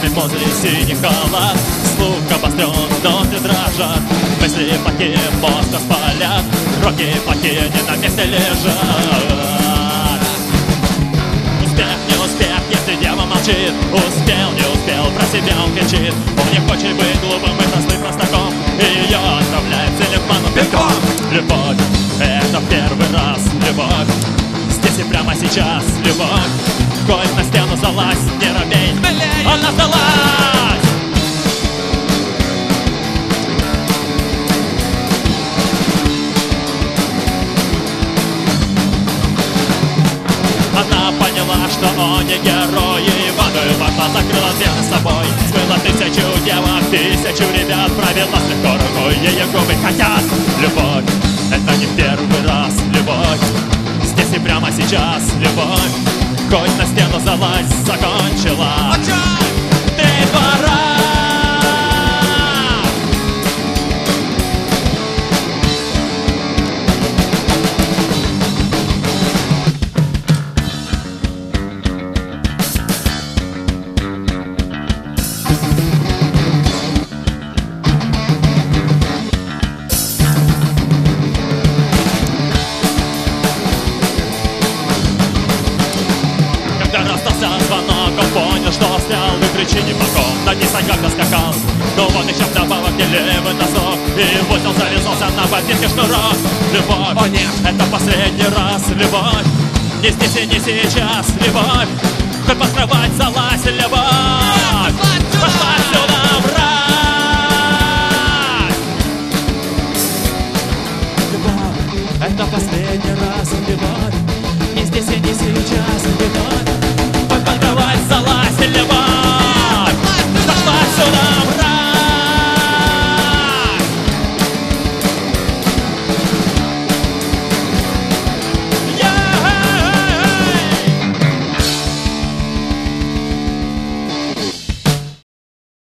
возле синих халат. Слух обострен, ноты дрожат, мысли плохие, мозг распалят, руки плохие не на месте лежат. Успех, не успех, если дева молчит. Успел, не успел, про себя он кричит. Он не хочет быть глупым и простым простаком, и ее отправляет в телефону пинком. Любовь, это первый раз любовь, здесь и прямо сейчас любовь. Коль на стену залазь, не робей, она сдалась. Она поняла, что он не герой, и водой пошла, закрыла дверь с собой. Смыла тысячу девок, тысячу ребят, провела слегка рукой, ее губы хотят. Любовь, это не первый раз любовь, здесь и прямо сейчас любовь. Хоть на стену залазь, закончила. Три двора. Звонок, он понял, что снял, выключи не поком. На дни когда скакал, но вот еще вдобавок не левый носок, и в узел завязался на ботинке шнурок. Любовь, о нет, это последний раз любовь, не здесь и не сейчас любовь. Хоть под кровать залазь, любовь, пошла отсюда врать. Любовь, это последний раз любовь,